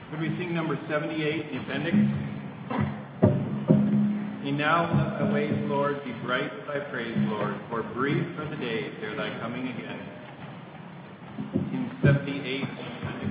Could we sing number 78, the appendix? He now awaits, Lord, be bright thy praise, Lord, for brief are the days ere thy coming again. In 78, the appendix.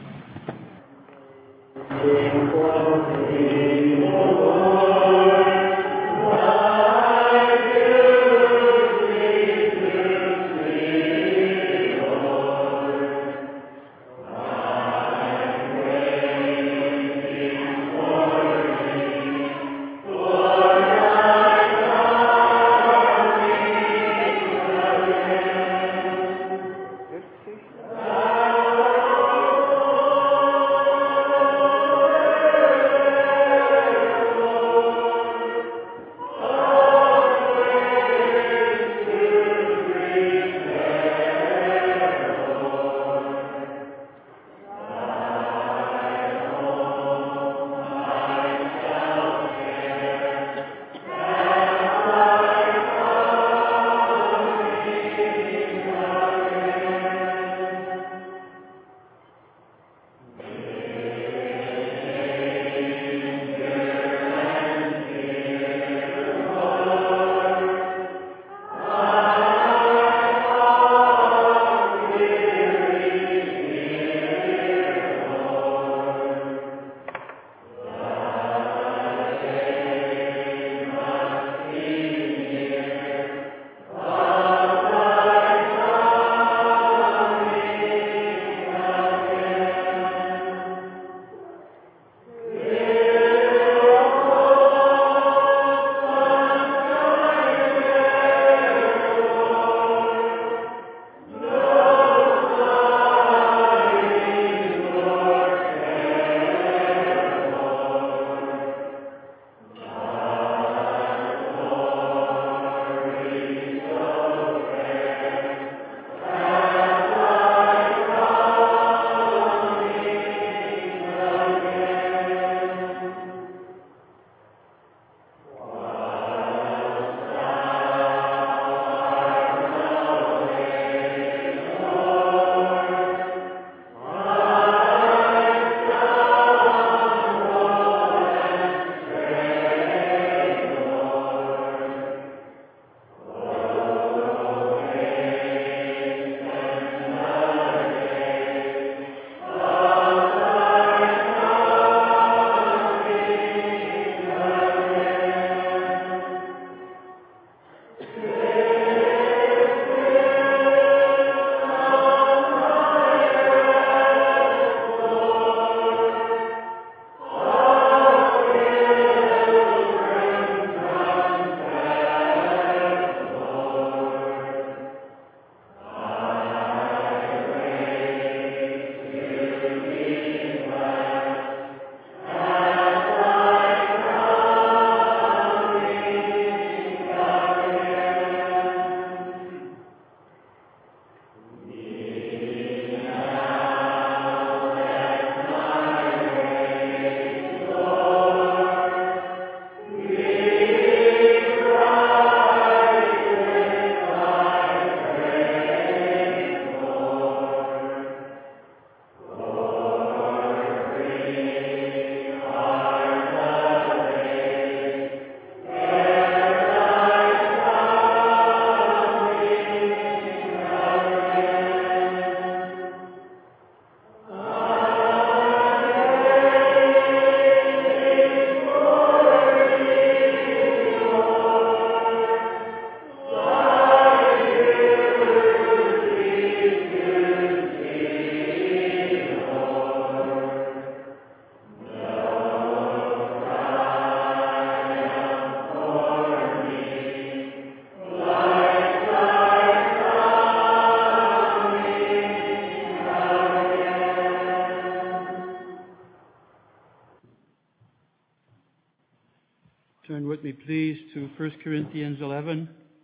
Turn with me, please, to 1 Corinthians 11.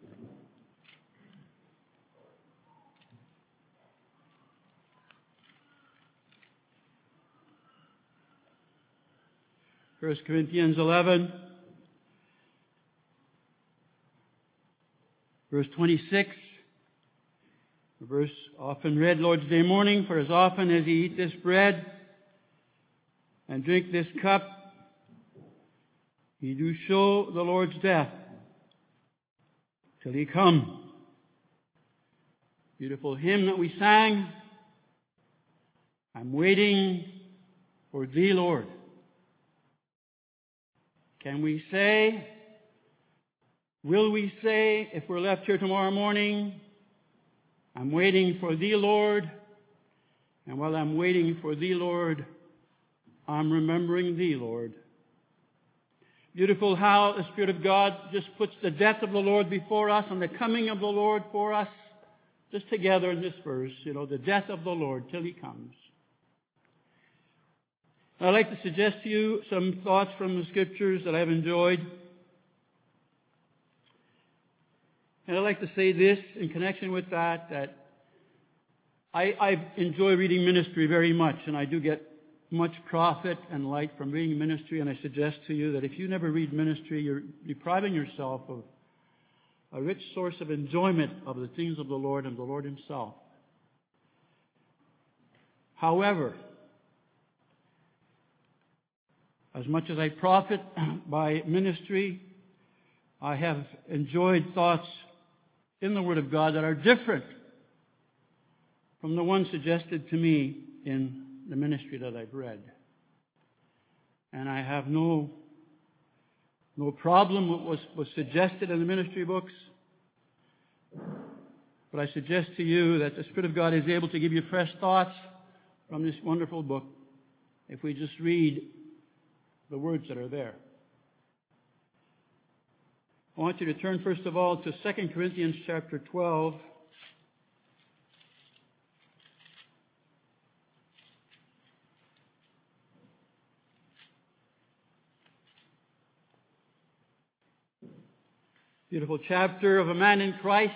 First Corinthians 11, verse 26, a verse often read Lord's Day morning, for as often as ye eat this bread and drink this cup, ye do show the Lord's death till He come. Beautiful hymn that we sang. I'm waiting for Thee, Lord. Can we say, will we say, if we're left here tomorrow morning, I'm waiting for Thee, Lord, and while I'm waiting for Thee, Lord, I'm remembering Thee, Lord. Beautiful how the Spirit of God just puts the death of the Lord before us and the coming of the Lord for us, just together in this verse, the death of the Lord till He comes. I'd like to suggest to you some thoughts from the Scriptures that I've enjoyed. And I'd like to say this in connection with that I enjoy reading ministry very much, and I do get much profit and light from reading ministry, and I suggest to you that if you never read ministry, you're depriving yourself of a rich source of enjoyment of the things of the Lord and the Lord Himself. However, as much as I profit by ministry, I have enjoyed thoughts in the Word of God that are different from the ones suggested to me in the ministry that I've read. And I have no problem with what was suggested in the ministry books. But I suggest to you that the Spirit of God is able to give you fresh thoughts from this wonderful book if we just read the words that are there. I want you to turn first of all to 2 Corinthians chapter 12. Beautiful chapter of a man in Christ.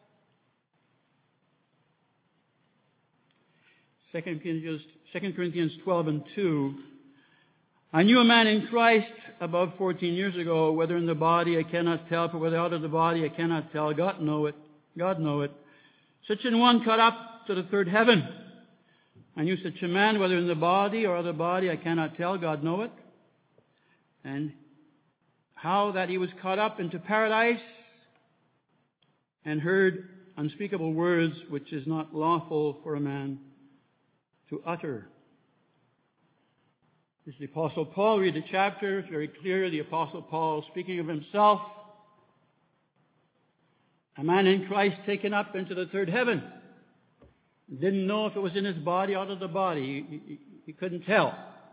2 Corinthians 12 and 2. I knew a man in Christ above 14 years ago, whether in the body I cannot tell, for whether out of the body I cannot tell. God know it. Such an one caught up to the third heaven. I knew such a man, whether in the body or out of the body I cannot tell. God know it. And how that he was caught up into paradise and heard unspeakable words which is not lawful for a man to utter. This is the Apostle Paul. Read the chapter. It's very clear. The Apostle Paul speaking of himself. A man in Christ taken up into the third heaven. Didn't know if it was in his body or out of the body. He couldn't tell.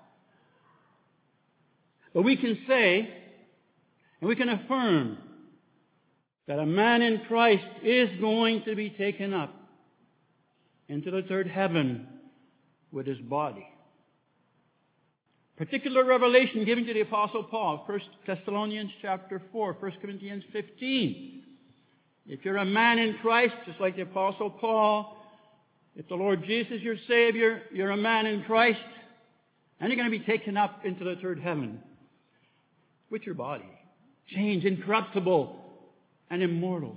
But we can say, and we can affirm, that a man in Christ is going to be taken up into the third heaven with his body. Particular revelation given to the Apostle Paul, 1 Thessalonians chapter 4, 1 Corinthians 15. If you're a man in Christ, just like the Apostle Paul, if the Lord Jesus is your Savior, you're a man in Christ, and you're going to be taken up into the third heaven with your body. Changed, incorruptible, and immortal.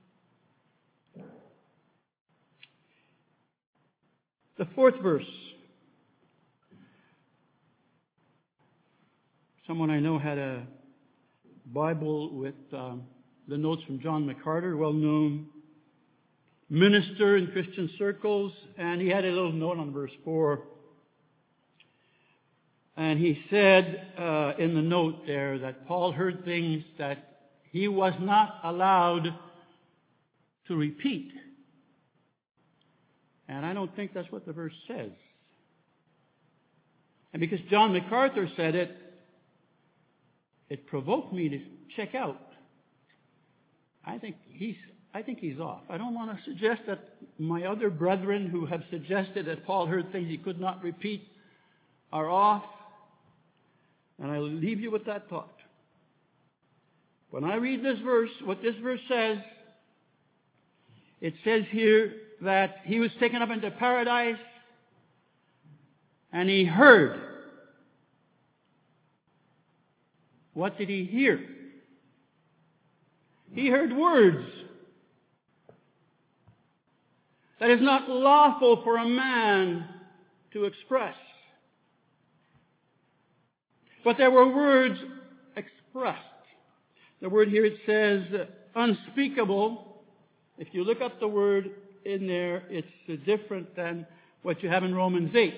The fourth verse. Someone I know had a Bible with the notes from John MacArthur, well-known minister in Christian circles, and he had a little note on verse 4. And he said in the note there that Paul heard things that he was not allowed to repeat. And I don't think that's what the verse says. And because John MacArthur said it, it provoked me to check out. I think he's off. I don't want to suggest that my other brethren who have suggested that Paul heard things he could not repeat are off. And I leave you with that thought. When I read this verse, what this verse says, it says here that he was taken up into paradise and he heard. What did he hear? He heard words that is not lawful for a man to express. But there were words expressed. The word here, it says unspeakable. If you look up the word in there, it's different than what you have in Romans 8.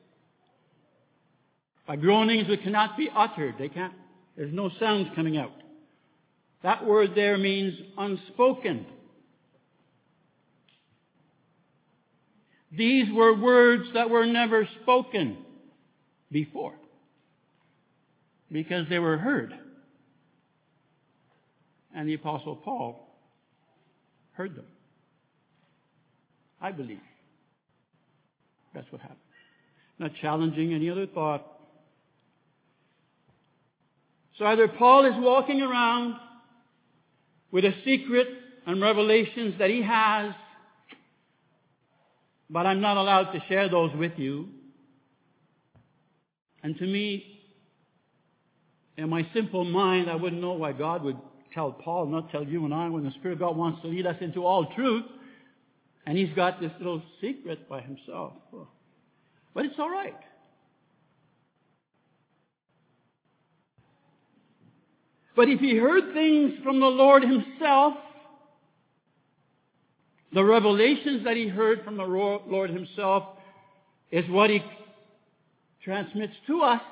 By groanings which cannot be uttered. There's no sounds coming out. That word there means unspoken. These were words that were never spoken before, because they were heard. And the Apostle Paul heard them. I believe that's what happened. Not challenging any other thought. So either Paul is walking around with a secret and revelations that he has, but I'm not allowed to share those with you. And to me, in my simple mind, I wouldn't know why God would tell Paul, not tell you and I, when the Spirit of God wants to lead us into all truth, and he's got this little secret by himself. But it's all right. But if he heard things from the Lord himself, the revelations that he heard from the Lord himself is what he transmits to us.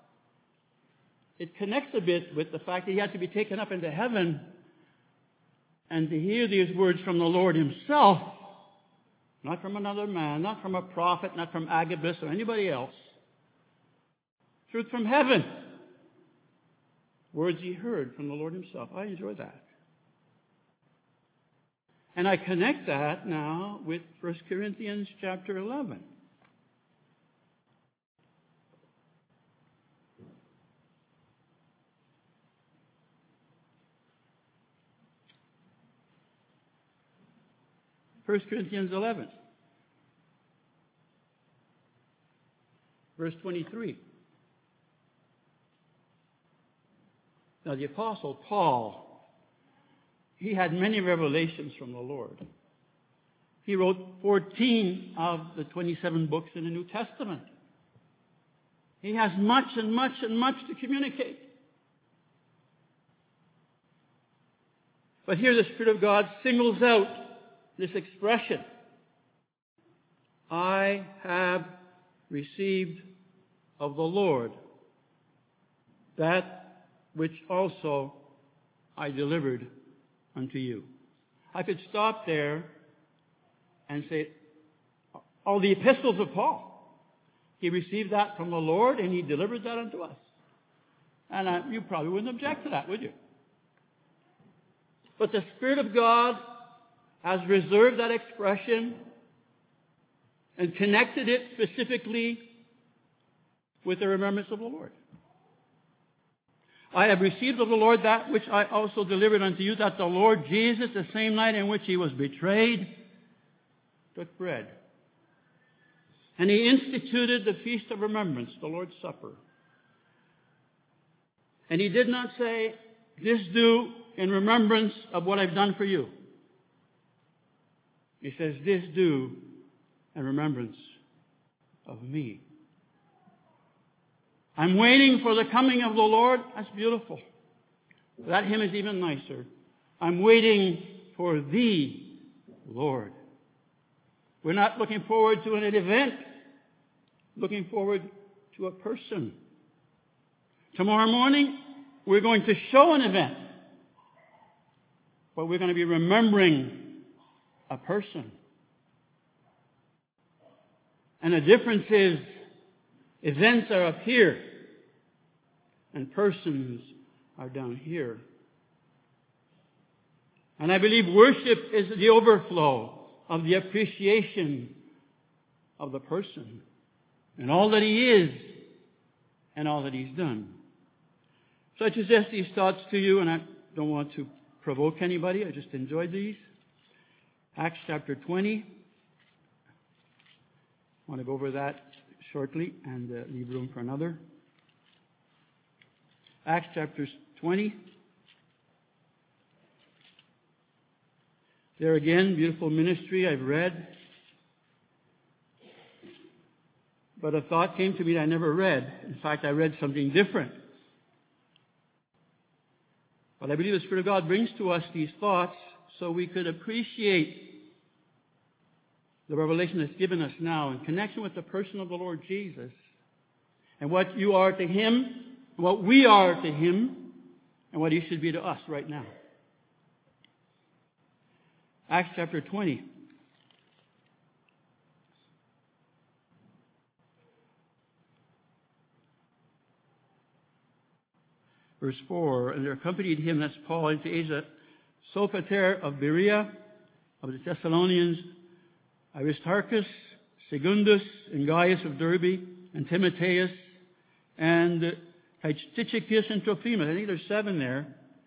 It connects a bit with the fact that he had to be taken up into heaven and to hear these words from the Lord himself, not from another man, not from a prophet, not from Agabus or anybody else. Truth from heaven. Words he heard from the Lord himself. I enjoy that. And I connect that now with 1 Corinthians chapter 11. First Corinthians 11, verse 23. Now the Apostle Paul, he had many revelations from the Lord. He wrote 14 of the 27 books in the New Testament. He has much and much and much to communicate. But here the Spirit of God singles out this expression. I have received of the Lord that which also I delivered unto you. I could stop there and say, all the epistles of Paul, he received that from the Lord and he delivered that unto us. And you probably wouldn't object to that, would you? But the Spirit of God has reserved that expression and connected it specifically with the remembrance of the Lord. I have received of the Lord that which I also delivered unto you, that the Lord Jesus, the same night in which he was betrayed, took bread. And he instituted the feast of remembrance, the Lord's Supper. And he did not say, this do in remembrance of what I've done for you. He says, this do in remembrance of me. I'm waiting for the coming of the Lord. That's beautiful. That hymn is even nicer. I'm waiting for thee, Lord. We're not looking forward to an event. Looking forward to a person. Tomorrow morning, we're going to show an event. But we're going to be remembering a person. And the difference is, events are up here, and persons are down here. And I believe worship is the overflow of the appreciation of the person, and all that he is, and all that he's done. So I suggest these thoughts to you, and I don't want to provoke anybody. I just enjoyed these. Acts chapter 20. I want to go over that shortly and leave room for another. Acts chapter 20. There again, beautiful ministry I've read. But a thought came to me that I never read. In fact, I read something different. But I believe the Spirit of God brings to us these thoughts so we could appreciate the revelation that's given us now in connection with the person of the Lord Jesus and what you are to Him, what we are to Him, and what He should be to us right now. Acts chapter 20. Verse 4, and there accompanied him, that's Paul, into Asia, Sopater of Berea, of the Thessalonians, Aristarchus, Secundus, and Gaius of Derbe, and Timotheus, and Tychicus and Trophimus. I think there's 7 there.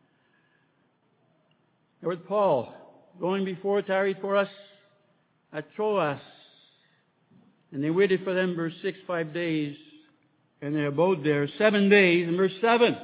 They're with Paul, going before, tarried for us at Troas. And they waited for them, verse 6, 5 days, and they abode there 7 days, in verse 7.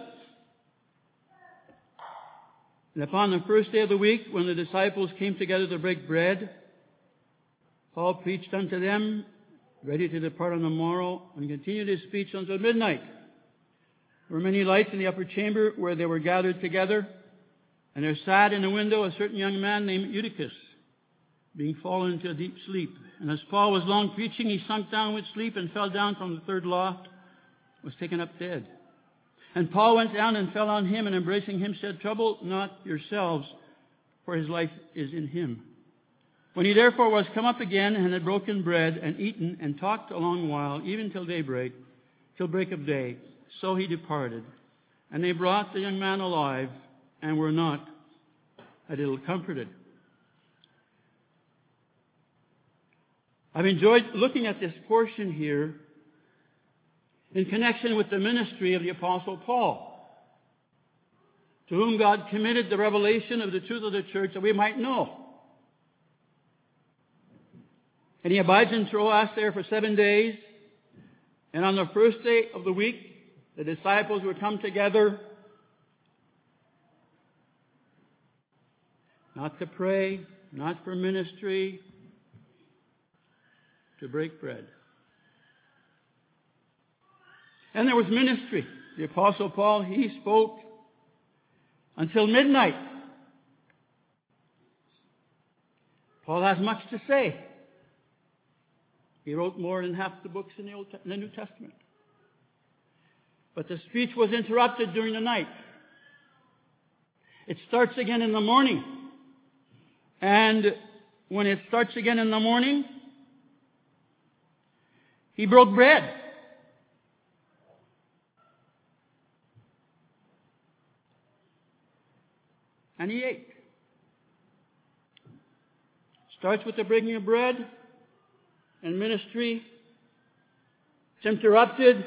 And upon the first day of the week, when the disciples came together to break bread, Paul preached unto them, ready to depart on the morrow, and continued his speech until midnight. There were many lights in the upper chamber where they were gathered together, and there sat in a window a certain young man named Eutychus, being fallen into a deep sleep. And as Paul was long preaching, he sunk down with sleep and fell down from the 3rd loft, was taken up dead. And Paul went down and fell on him, and embracing him said, Trouble not yourselves, for his life is in him. When he therefore was come up again, and had broken bread, and eaten, and talked a long while, even till daybreak, till break of day, so he departed. And they brought the young man alive, and were not a little comforted. I've enjoyed looking at this portion here in connection with the ministry of the Apostle Paul, to whom God committed the revelation of the truth of the church that we might know. And he abides in Troas there for 7 days. And on the first day of the week, the disciples would come together, not to pray, not for ministry, to break bread. And there was ministry. The Apostle Paul, he spoke until midnight. Paul has much to say. He wrote more than half the books in the New Testament. But the speech was interrupted during the night. It starts again in the morning. And when it starts again in the morning, he broke bread. And he ate. Starts with the breaking of bread and ministry. It's interrupted.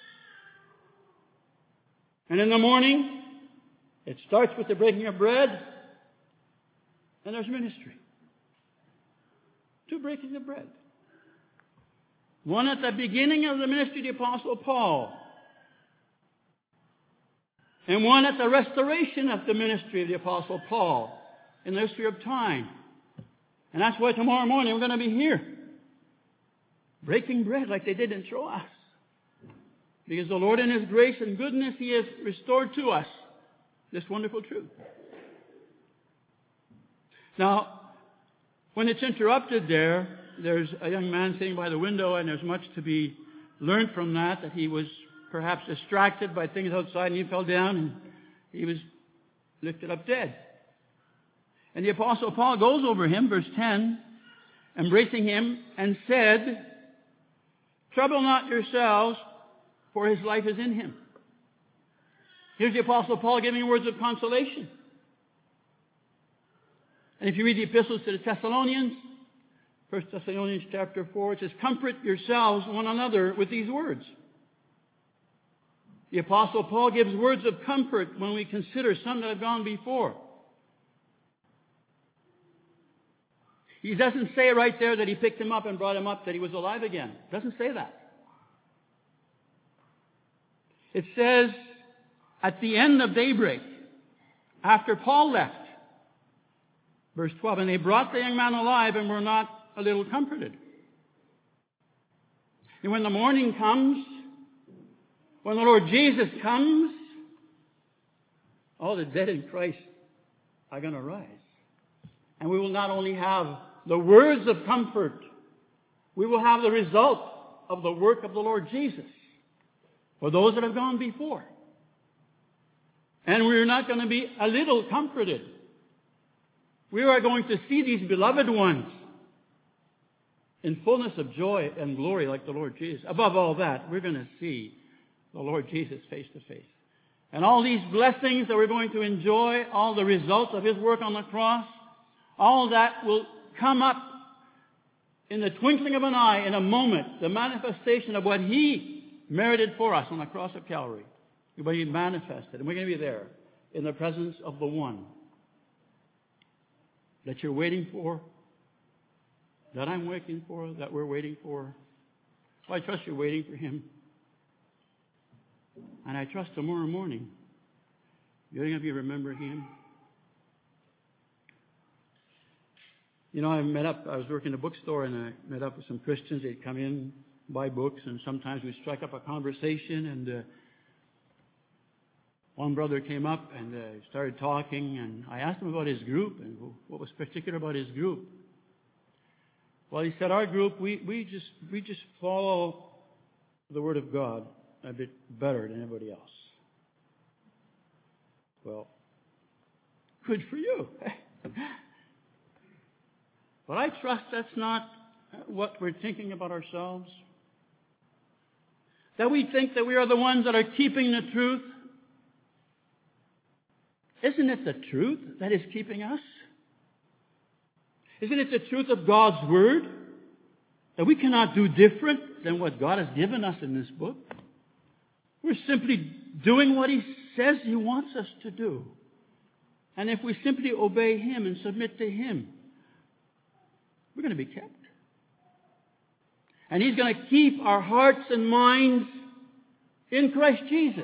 And in the morning, it starts with the breaking of bread and there's ministry. 2 breaking of bread. One at the beginning of the ministry of the Apostle Paul, and one at the restoration of the ministry of the Apostle Paul in the history of time. And that's why tomorrow morning we're going to be here, breaking bread like they did in Troas. Because the Lord in His grace and goodness, He has restored to us this wonderful truth. Now, when it's interrupted there's a young man sitting by the window, and there's much to be learned from that he was perhaps distracted by things outside, and he fell down, and he was lifted up dead. And the Apostle Paul goes over him, verse 10, embracing him, and said, Trouble not yourselves, for his life is in him. Here's the Apostle Paul giving words of consolation. And if you read the epistles to the Thessalonians, 1 Thessalonians chapter 4, it says, Comfort yourselves one another with these words. The Apostle Paul gives words of comfort when we consider some that have gone before. He doesn't say right there that he picked him up and brought him up, that he was alive again. It doesn't say that. It says, at the end of daybreak, after Paul left, verse 12, and they brought the young man alive and were not a little comforted. And when the morning comes, when the Lord Jesus comes, all the dead in Christ are going to rise. And we will not only have the words of comfort, we will have the result of the work of the Lord Jesus for those that have gone before. And we're not going to be a little comforted. We are going to see these beloved ones in fullness of joy and glory like the Lord Jesus. Above all that, we're going to see the Lord Jesus face to face. And all these blessings that we're going to enjoy, all the results of His work on the cross, all that will come up in the twinkling of an eye, in a moment, the manifestation of what He merited for us on the cross of Calvary. What He manifested. And we're going to be there in the presence of the one that you're waiting for, that I'm waiting for, that we're waiting for. Well, I trust you're waiting for Him. And I trust tomorrow morning you're going to be remembering Him. You know, I was working in a bookstore and I met up with some Christians. They'd come in, buy books, and sometimes we'd strike up a conversation. And one brother came up and started talking, and I asked him about his group and what was particular about his group. Well, he said, our group, we just follow the Word of God a bit better than everybody else. Well, good for you. But I trust that's not what we're thinking about ourselves. That we think that we are the ones that are keeping the truth. Isn't it the truth that is keeping us? Isn't it the truth of God's Word? That we cannot do different than what God has given us in this book? We're simply doing what He says He wants us to do. And if we simply obey Him and submit to Him, we're going to be kept. And He's going to keep our hearts and minds in Christ Jesus.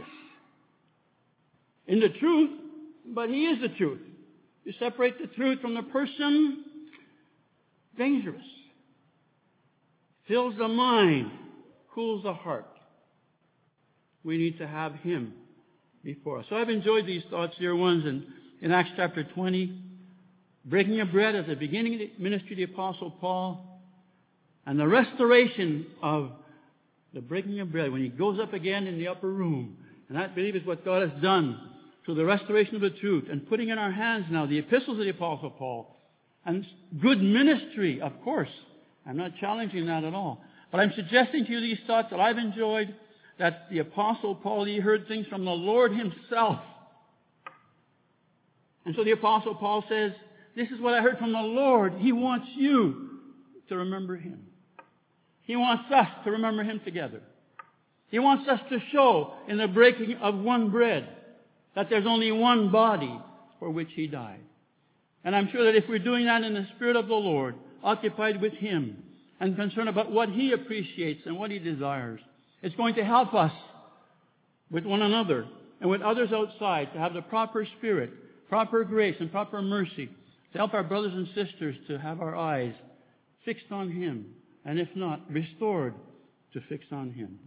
In the truth, but He is the truth. You separate the truth from the person, dangerous. Fills the mind, cools the heart. We need to have Him before us. So I've enjoyed these thoughts, dear ones, in Acts chapter 20. Breaking of bread at the beginning of the ministry of the Apostle Paul. And the restoration of the breaking of bread when he goes up again in the upper room. And I believe is what God has done through the restoration of the truth and putting in our hands now the epistles of the Apostle Paul. And good ministry, of course. I'm not challenging that at all. But I'm suggesting to you these thoughts that I've enjoyed, that the Apostle Paul, he heard things from the Lord Himself. And so the Apostle Paul says, this is what I heard from the Lord. He wants you to remember Him. He wants us to remember Him together. He wants us to show in the breaking of one bread that there's only one body for which He died. And I'm sure that if we're doing that in the Spirit of the Lord, occupied with Him, and concerned about what He appreciates and what He desires, it's going to help us with one another and with others outside to have the proper spirit, proper grace, and proper mercy to help our brothers and sisters to have our eyes fixed on Him, and if not, restored to fix on Him.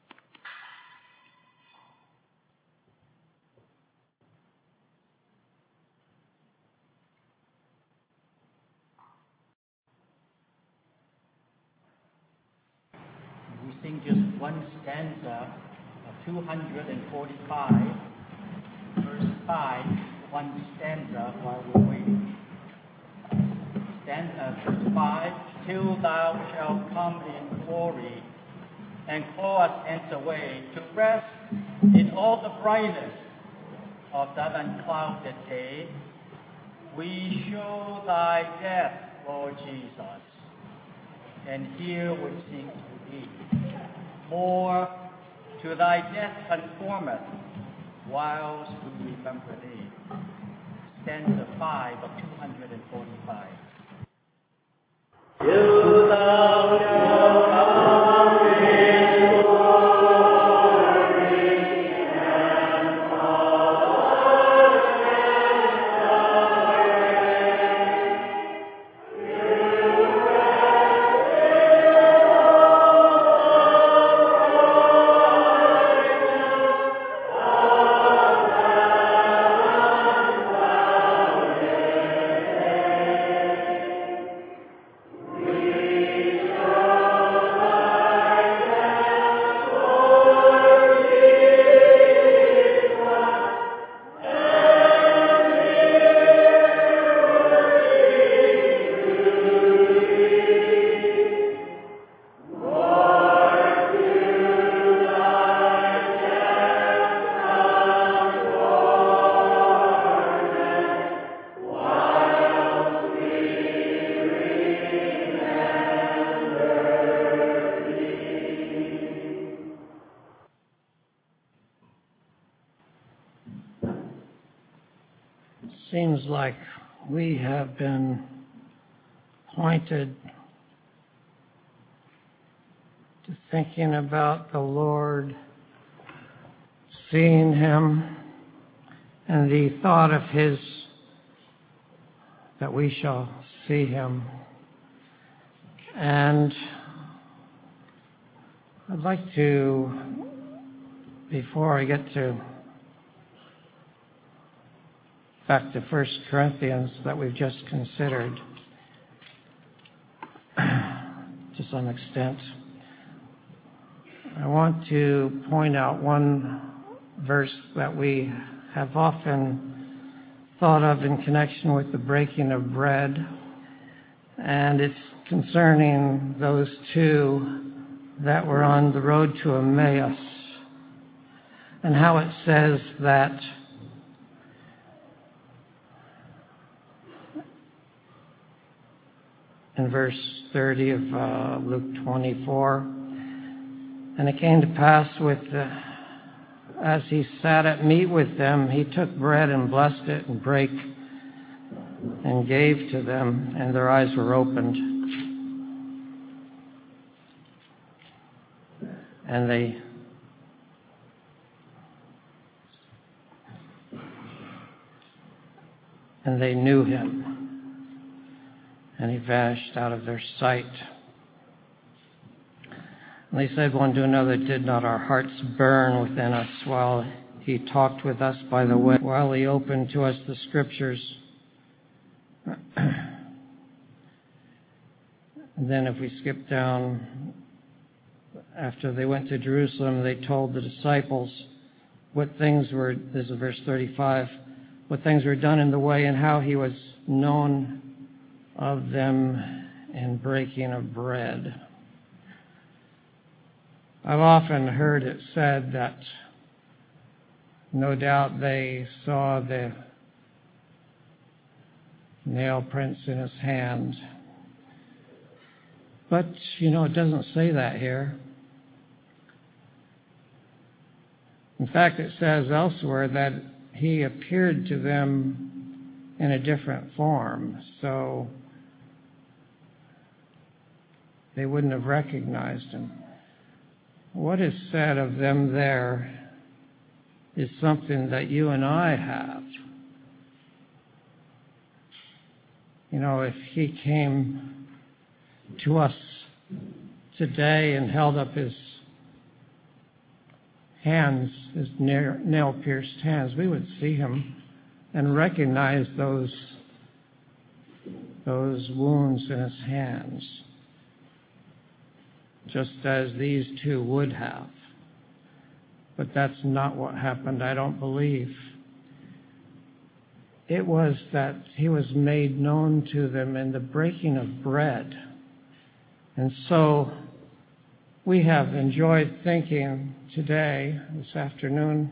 We sing just one stanza of 245, verse 5, one stanza while we're waiting. Verse 5, till Thou shalt come in glory and call us hence away to rest in all the brightness of that unclouded day. We show Thy death, Lord Jesus, and here we seek to be. More to Thy death conformeth, whilst we remember Thee. Stanza 5 of 245. Till Thou shalt come in glory and all the seems like we have been pointed to thinking about the Lord, seeing Him, and the thought of His, that we shall see Him. And I'd like to, before I get back to 1 Corinthians that we've just considered to some extent, I want to point out one verse that we have often thought of in connection with the breaking of bread, and it's concerning those two that were on the road to Emmaus, and how it says that in verse 30 of Luke 24, and it came to pass as he sat at meat with them, he took bread and blessed it and brake and gave to them, and their eyes were opened. And they knew him, and he vanished out of their sight. And they said one to another, did not our hearts burn within us while he talked with us by the way, while he opened to us the Scriptures? And then if we skip down, after they went to Jerusalem, they told the disciples what things were, this is verse 35, what things were done in the way and how he was known of them in breaking of bread. I've often heard it said that no doubt they saw the nail prints in his hand. But, it doesn't say that here. In fact, it says elsewhere that he appeared to them in a different form, so they wouldn't have recognized him. What is said of them there is something that you and I have. If he came to us today and held up his hands, his nail-pierced hands, we would see him and recognize those wounds in his hands, just as these two would have. But that's not what happened, I don't believe. It was that he was made known to them in the breaking of bread. And so we have enjoyed thinking today, this afternoon,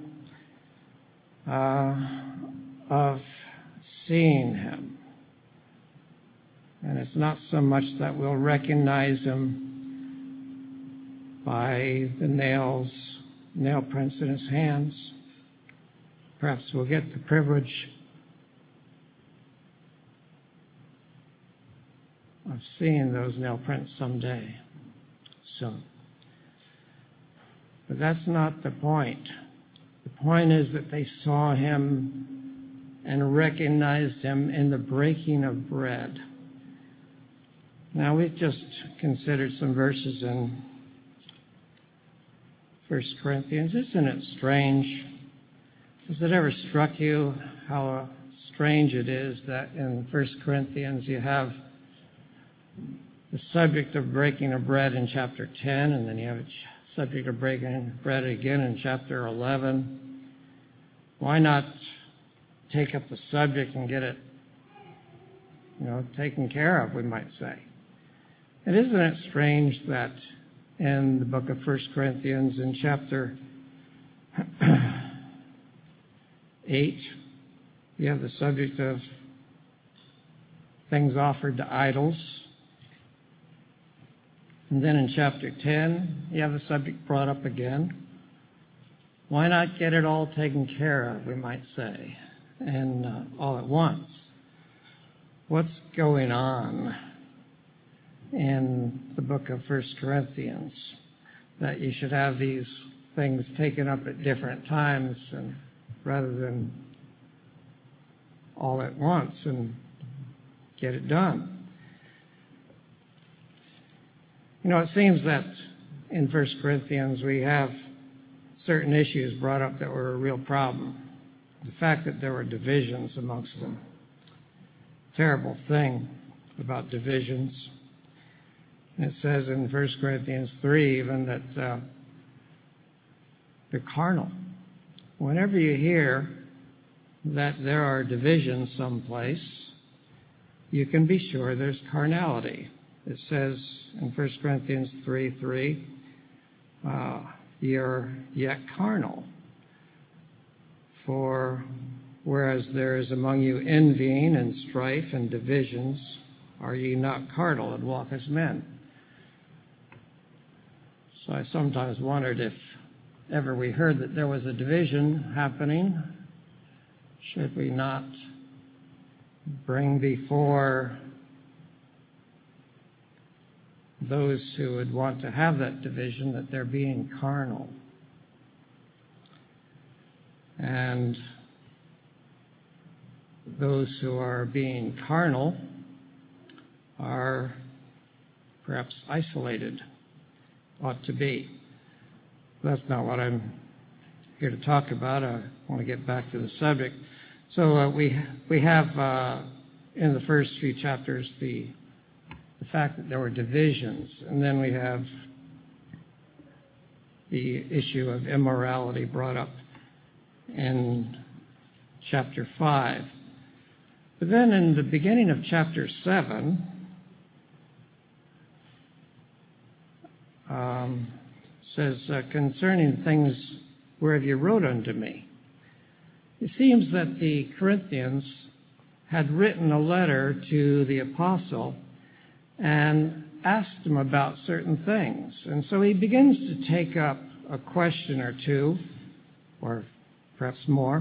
of seeing him. And it's not so much that we'll recognize him by the nail prints in his hands. Perhaps we'll get the privilege of seeing those nail prints someday, soon. But that's not the point. The point is that they saw him and recognized him in the breaking of bread. Now, we've just considered some verses in 1 Corinthians. Isn't it strange? Has it ever struck you how strange it is that in 1 Corinthians you have the subject of breaking of bread in chapter 10, and then you have a subject of breaking bread again in chapter 11. Why not take up the subject and get it, taken care of, we might say. And isn't it strange that in the book of 1 Corinthians in chapter 8, you have the subject of things offered to idols. And then in chapter 10, you have the subject brought up again. Why not get it all taken care of, we might say? and all at once. What's going on in the book of 1 Corinthians that you should have these things taken up at different times and rather than all at once and get it done? You know, it seems that in 1 Corinthians we have certain issues brought up that were a real problem. The fact that there were divisions amongst them. Terrible thing about divisions. And it says in 1 Corinthians 3 even that they're carnal. Whenever you hear that there are divisions someplace, you can be sure there's carnality. It says in 1 Corinthians 3:3, you're yet carnal. For whereas there is among you envying and strife and divisions, are ye not carnal and walk as men? So I sometimes wondered if ever we heard that there was a division happening, should we not bring before those who would want to have that division that they're being carnal? And those who are being carnal are perhaps isolated, ought to be. That's not what I'm here to talk about. I want to get back to the subject. So we have in the first few chapters the fact that there were divisions, and then we have the issue of immorality brought up in chapter 5. But then in the beginning of chapter 7, says, concerning things whereof you wrote unto me. It seems that the Corinthians had written a letter to the apostle and asked him about certain things. And so he begins to take up a question or two, or perhaps more,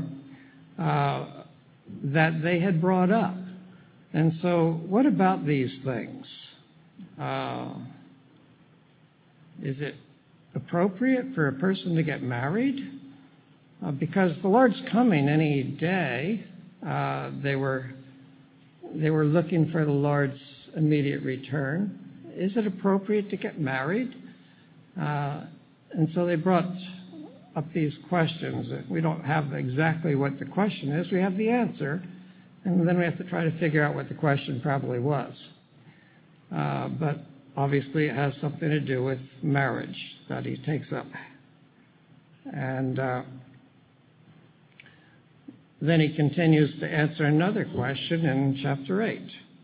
that they had brought up. And so what about these things? Is it appropriate for a person to get married? Because the Lord's coming any day. They were looking for the Lord's immediate return. Is it appropriate to get married? And so they brought up these questions. We don't have exactly what the question is. We have the answer, and then we have to try to figure out what the question probably was. But obviously it has something to do with marriage that he takes up. And then he continues to answer another question in chapter 8.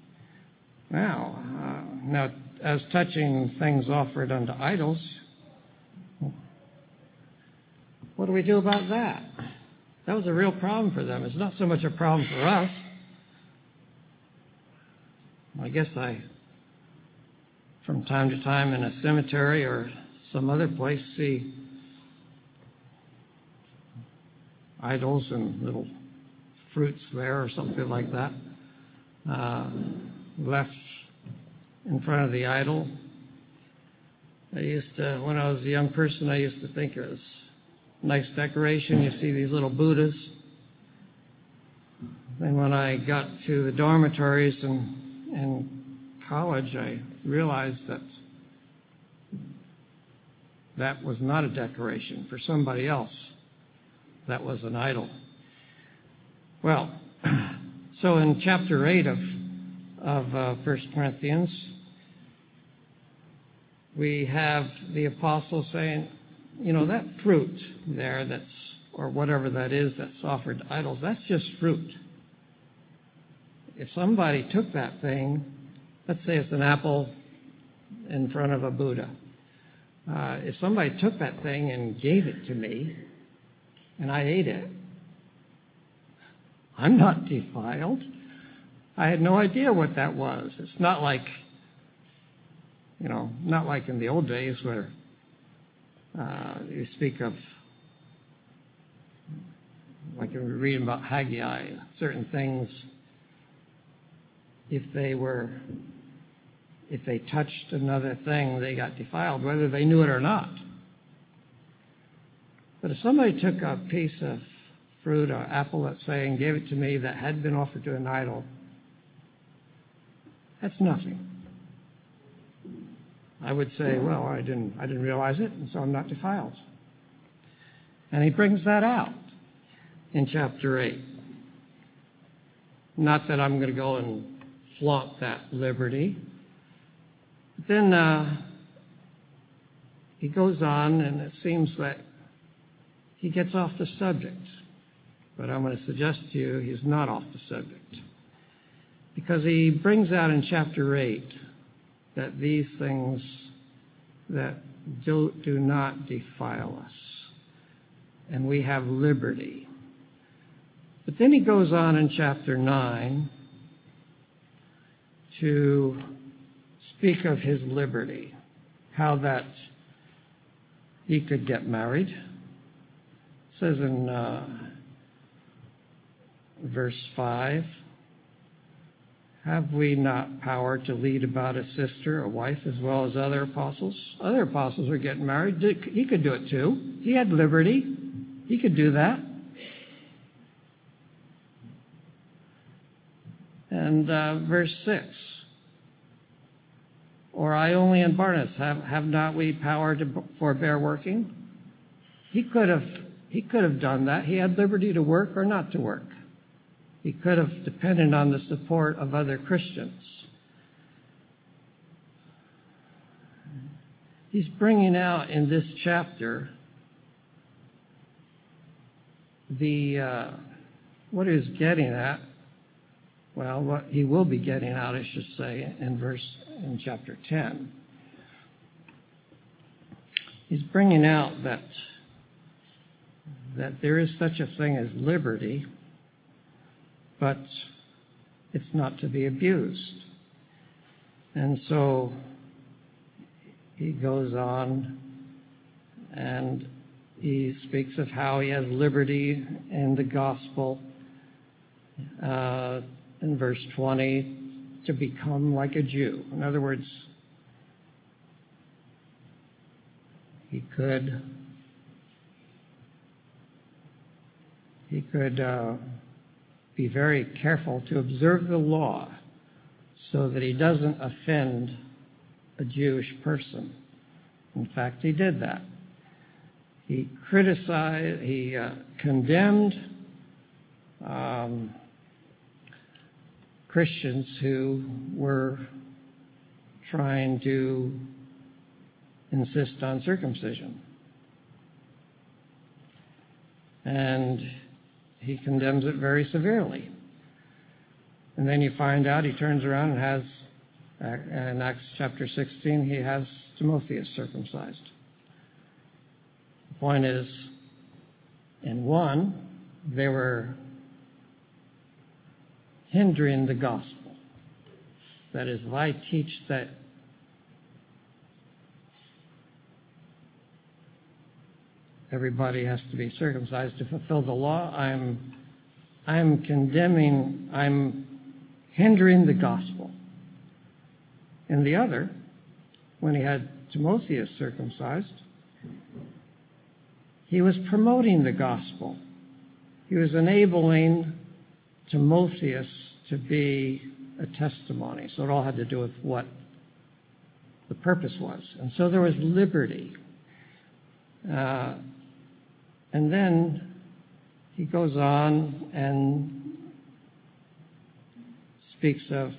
Now, as touching things offered unto idols, what do we do about that? That was a real problem for them. It's not so much a problem for us. I guess from time to time in a cemetery or some other place, see idols and little fruits there or something like that left in front of the idol. When I was a young person, I used to think it was nice decoration. You see these little Buddhas. Then when I got to the dormitories in college, I realized that that was not a decoration. For somebody else, that was an idol. Well, so in chapter 8 of 1 Corinthians, we have the apostle saying, you know, that fruit there or whatever that is that's offered to idols, that's just fruit. If somebody took that thing, let's say it's an apple in front of a Buddha. If somebody took that thing and gave it to me, and I ate it, I'm not defiled. I had no idea what that was. It's not like, not like in the old days where you speak of like we read about Haggai, certain things, if they touched another thing, they got defiled, whether they knew it or not. But if somebody took a piece of fruit or apple, let's say, and gave it to me that had been offered to an idol, that's nothing. I would say, well, I didn't realize it, and so I'm not defiled. And he brings that out in chapter 8. Not that I'm going to go and flaunt that liberty. But then he goes on, and it seems that he gets off the subject. But I'm going to suggest to you he's not off the subject. Because he brings out in chapter 8 that these things that do not defile us. And we have liberty. But then he goes on in chapter 9 to speak of his liberty, how that he could get married. It says in verse 5, have we not power to lead about a sister, a wife, as well as other apostles? Other apostles were getting married. He could do it too. He had liberty. He could do that. And verse 6, or I only and Barnabas, have not we power to forbear working? He could have done that. He had liberty to work or not to work. He could have depended on the support of other Christians. He's bringing out in this chapter what he's getting at. Well, what he will be getting out, I should say, in chapter 10. He's bringing out that there is such a thing as liberty, but it's not to be abused. And so he goes on and he speaks of how he has liberty in the gospel. In verse 20, to become like a Jew. In other words, he could be very careful to observe the law so that he doesn't offend a Jewish person. In fact, he did that. He criticized, he condemned Christians who were trying to insist on circumcision. And he condemns it very severely. And then you find out he turns around and has, in Acts chapter 16, he has Timotheus circumcised. The point is, in one, they were hindering the gospel. That is, if I teach that everybody has to be circumcised to fulfill the law, I'm condemning, I'm hindering the gospel. And the other, when he had Timotheus circumcised, he was promoting the gospel. He was enabling Timotheus to be a testimony. So it all had to do with what the purpose was. And so there was liberty. And then he goes on and speaks of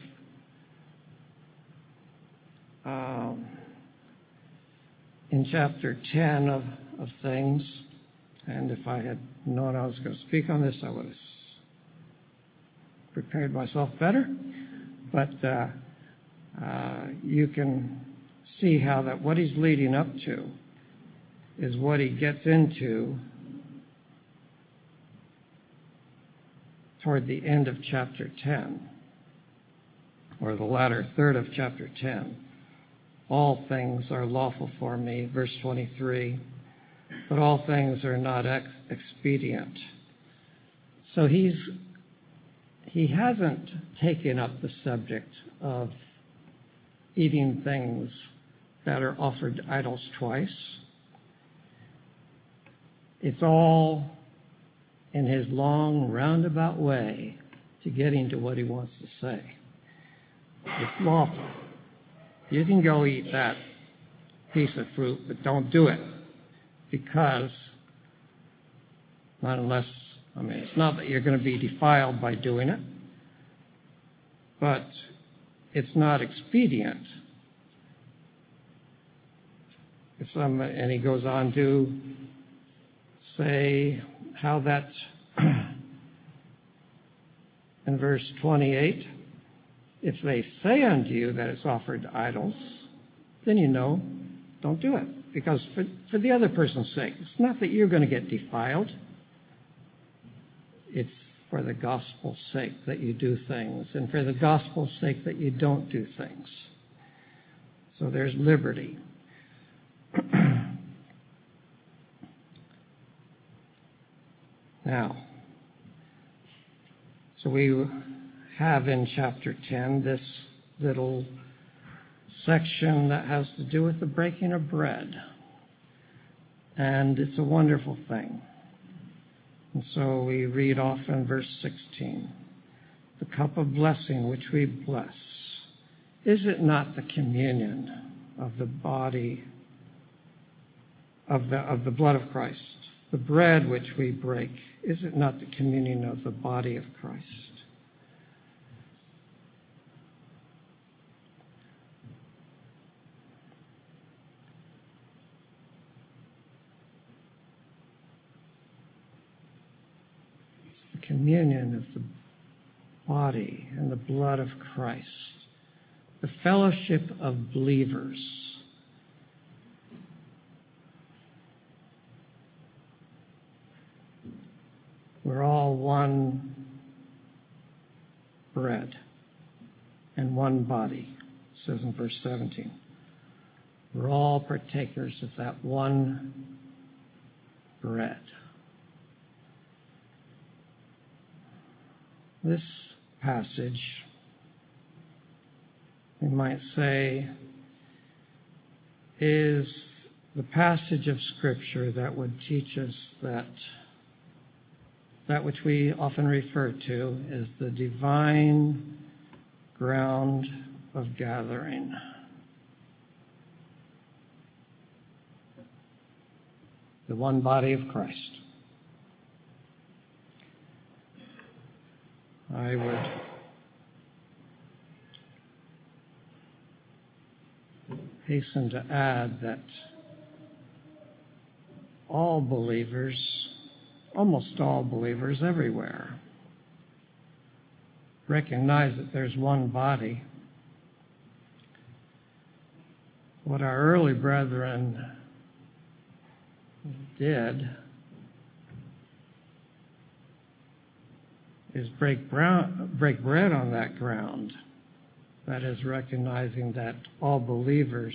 in chapter 10 of things. And if I had known I was going to speak on this, I would have prepared myself better. But you can see how that what he's leading up to is what he gets into toward the end of chapter 10, or the latter third of chapter 10. All things are lawful for me, verse 23, but all things are not expedient. So he hasn't taken up the subject of eating things that are offered to idols twice. It's all in his long, roundabout way to getting to what he wants to say. It's lawful. You can go eat that piece of fruit, but don't do it. Because, not unless, it's not that you're going to be defiled by doing it, but it's not expedient. And he goes on to say how that, in verse 28, if they say unto you that it's offered to idols, then you know, don't do it. Because for the other person's sake, it's not that you're going to get defiled. It's for the gospel's sake that you do things, and for the gospel's sake that you don't do things. So there's liberty. Now, so we have in chapter 10 this little section that has to do with the breaking of bread. And it's a wonderful thing. And so we read off in verse 16, the cup of blessing which we bless, is it not the communion of the body, of the blood of Christ? The bread which we break, is it not the communion of the body of Christ? It's the communion of the body and the blood of Christ, the fellowship of believers. We're all one bread and one body, it says in verse 17. We're all partakers of that one bread. This passage, we might say, is the passage of Scripture that would teach us that which we often refer to as the divine ground of gathering. The one body of Christ. I would hasten to add that all believers, almost all believers everywhere, recognize that there's one body. What our early brethren did is break bread on that ground. That is, recognizing that all believers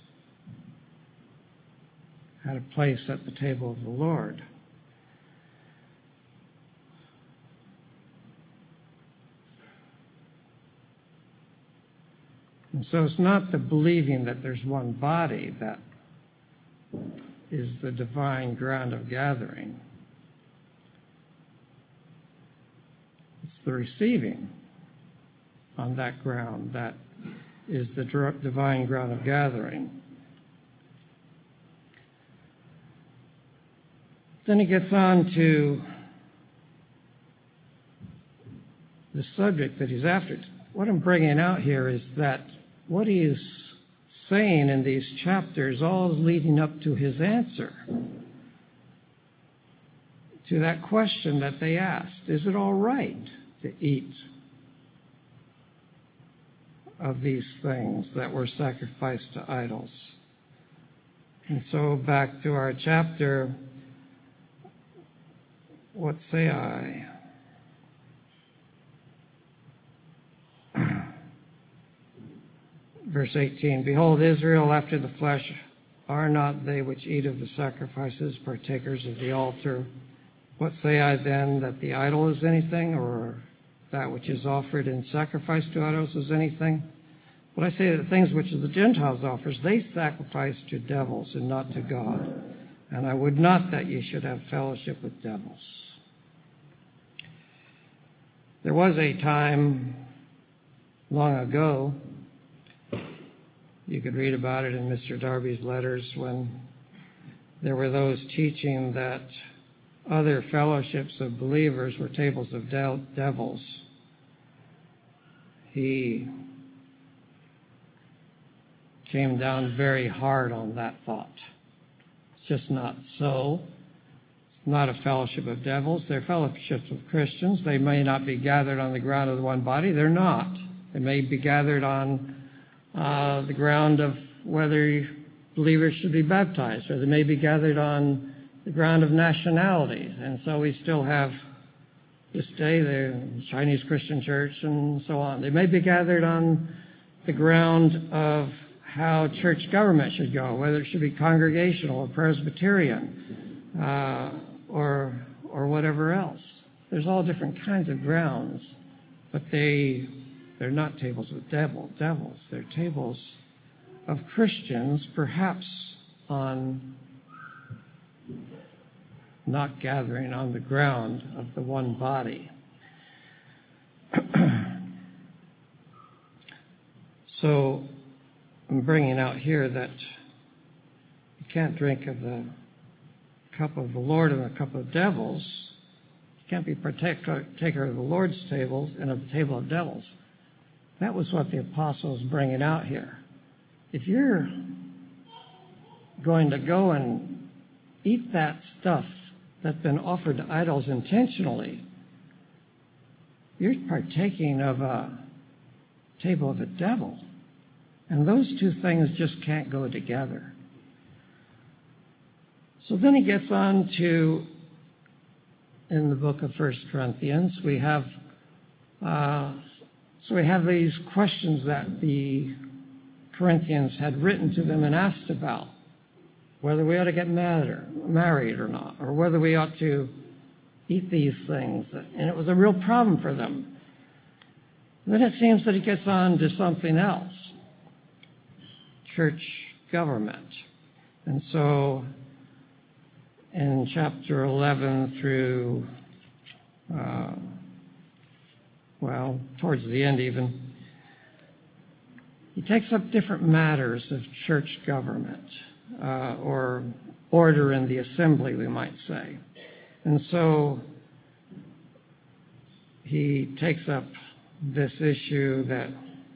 had a place at the table of the Lord. And so it's not the believing that there's one body that is the divine ground of gathering. It's the receiving on that ground that is the divine ground of gathering. Then he gets on to the subject that he's after. What I'm bringing out here is that what he is saying in these chapters all is leading up to his answer to that question that they asked. Is it all right to eat of these things that were sacrificed to idols? And so back to our chapter, what say I? Verse 18, behold, Israel after the flesh, are not they which eat of the sacrifices partakers of the altar? What say I then, that the idol is anything, or that which is offered in sacrifice to idols is anything? But I say that the things which the Gentiles offers, they sacrifice to devils and not to God. And I would not that ye should have fellowship with devils. There was a time long ago, you could read about it in Mr. Darby's letters, when there were those teaching that other fellowships of believers were tables of devils. He came down very hard on that thought. It's just not so. It's not a fellowship of devils. They're fellowships of Christians. They may not be gathered on the ground of the one body. They're not. They may be gathered on the ground of whether believers should be baptized, or they may be gathered on the ground of nationality. And so we still have this day the Chinese Christian Church and so on. They may be gathered on the ground of how church government should go, whether it should be congregational or Presbyterian or whatever else. There's all different kinds of grounds, but they're not tables of devils. They're tables of Christians, perhaps on not gathering on the ground of the one body. So I'm bringing out here that you can't drink of the cup of the Lord and the cup of devils. You can't be partaker of the Lord's table and of the table of devils. That was what the apostle is bringing out here. If you're going to go and eat that stuff that's been offered to idols intentionally, you're partaking of a table of a devil. And those two things just can't go together. So then he gets on to, in the book of 1 Corinthians, we have these questions that the Corinthians had written to them and asked about, whether we ought to get married or not, or whether we ought to eat these things. And it was a real problem for them. Then it seems that he gets on to something else, church government. And so in chapter 11 through, towards the end even, he takes up different matters of church government, or order in the assembly, we might say. And so he takes up this issue that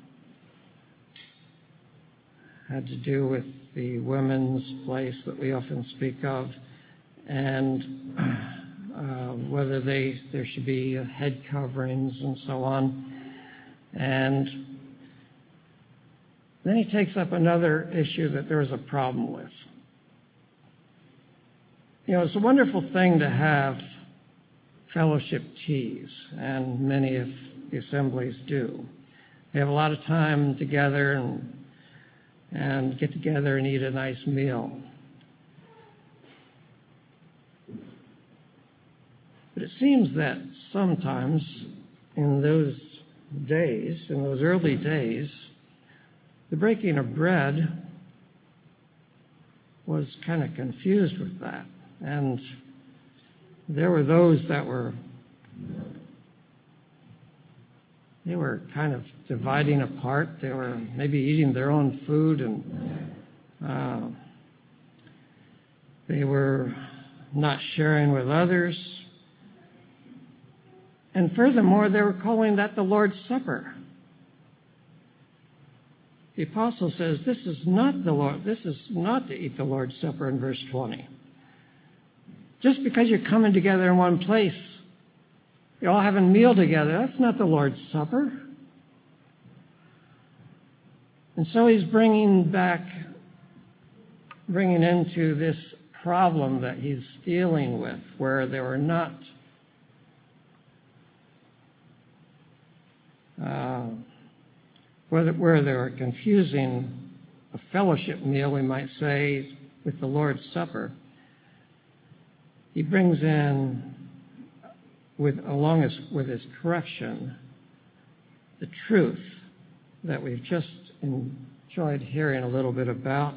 had to do with the women's place that we often speak of, and whether there should be head coverings and so on. And then he takes up another issue that there is a problem with. You know, it's a wonderful thing to have fellowship teas, and many of the assemblies do. They have a lot of time together and get together and eat a nice meal. But it seems that sometimes in those days, in those early days, the breaking of bread was kind of confused with that. And there were those that were kind of dividing apart. They were maybe eating their own food, and they were not sharing with others. And furthermore, they were calling that the Lord's Supper. The apostle says this is not to eat the Lord's Supper in verse 20. Just because you're coming together in one place, you're all having a meal together, that's not the Lord's Supper. And so he's bringing into this problem that he's dealing with, where they were not where they were confusing a fellowship meal, we might say, with the Lord's Supper. He brings in along with his correction, the truth that we've just enjoyed hearing a little bit about,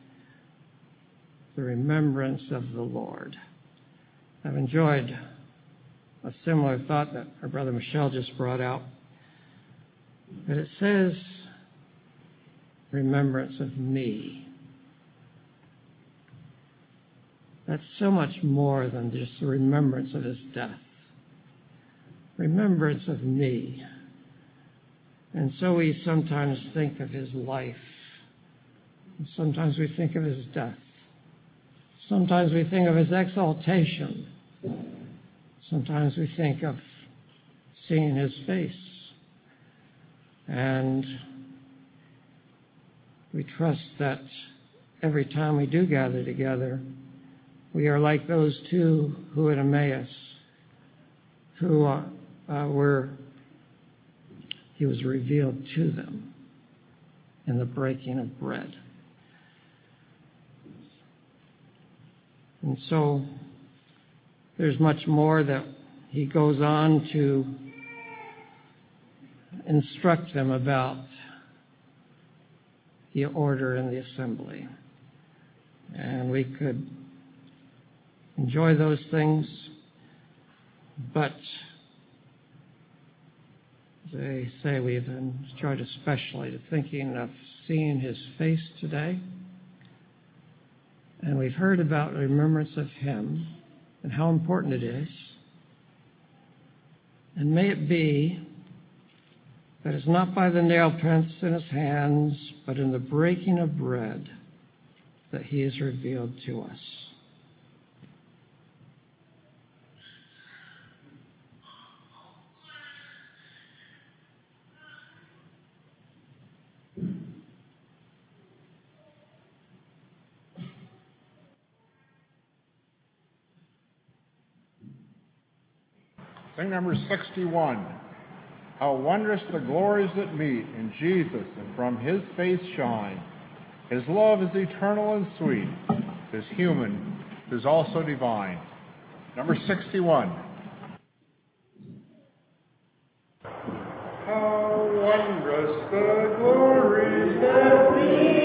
the remembrance of the Lord. I've enjoyed a similar thought that our brother Michelle just brought out. But it says, remembrance of me. That's so much more than just the remembrance of his death. Remembrance of me. And so we sometimes think of his life. And sometimes we think of his death. Sometimes we think of his exaltation. Sometimes we think of seeing his face. And we trust that every time we do gather together, we are like those two who at Emmaus, who he was revealed to them in the breaking of bread. And so there's much more that he goes on to instruct them about the order in the assembly. And we could enjoy those things, but as I say, we've enjoyed especially thinking of seeing his face today. And we've heard about the remembrance of him and how important it is. And may it be that it's not by the nail prints in his hands, but in the breaking of bread that he is revealed to us. Sing number 61. How wondrous the glories that meet in Jesus and from his face shine. His love is eternal and sweet. 'Tis human, 'tis also divine. Number 61. How wondrous the glories that meet.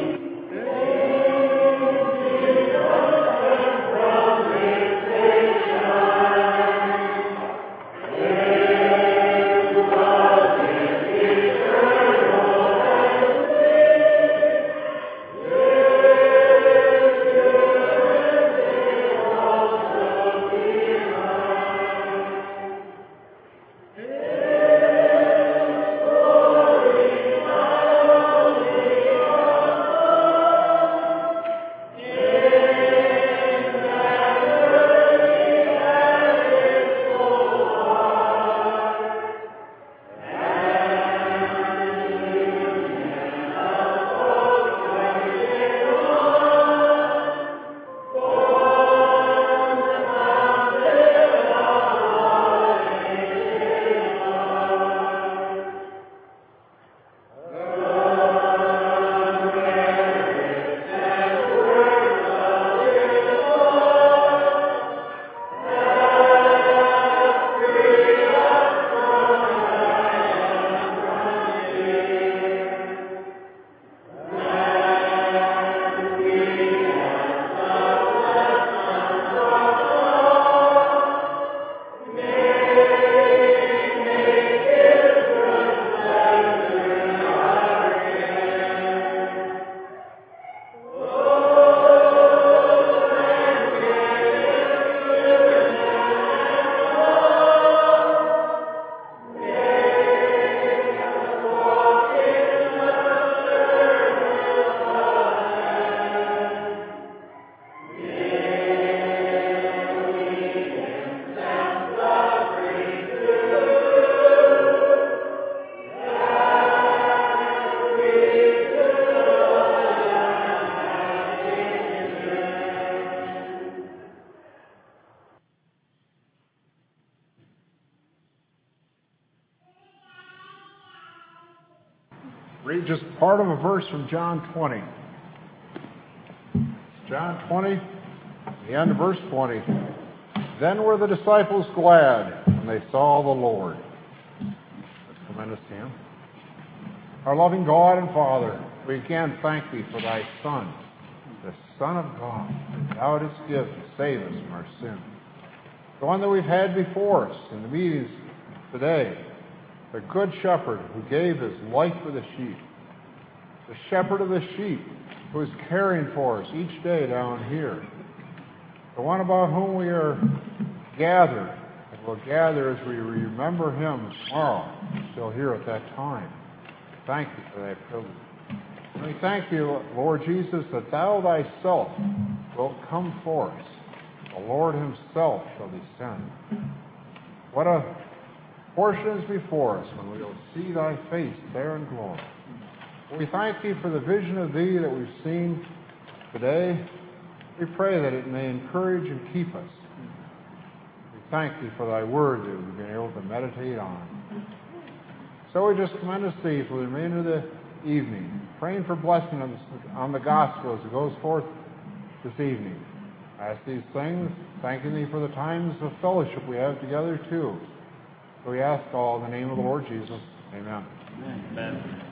Read just part of a verse from John 20. John 20, the end of verse 20. Then were the disciples glad when they saw the Lord. Let's commend us to him. Our loving God and Father, we again thank thee for thy Son, the Son of God, that thou didst give to save us from our sins. The one that we've had before us in the meetings today, the Good Shepherd who gave his life for the sheep, the Shepherd of the sheep who is caring for us each day down here, the one about whom we are gathered, and will gather as we remember him tomorrow, still here at that time. Thank you for that privilege. And we thank you, Lord Jesus, that thou thyself wilt come for us. The Lord himself shall descend. What a portion is before us when we will see thy face there in glory. We thank thee for the vision of thee that we've seen today. We pray that it may encourage and keep us. We thank thee for thy word that we've been able to meditate on. So we just commend us to thee for the remainder of the evening, praying for blessing on the gospel as it goes forth this evening. I ask these things, thanking thee for the times of fellowship we have together too. So we ask all in the name of the Lord Jesus. Amen. Amen.